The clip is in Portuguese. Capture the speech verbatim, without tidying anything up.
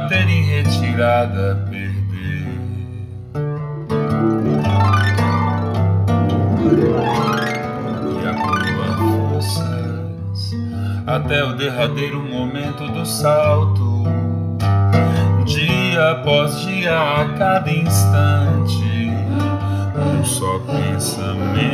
bater em retirada, perder. E acumula forças até o derradeiro momento do salto. Dia após dia, a cada instante, um só pensamento.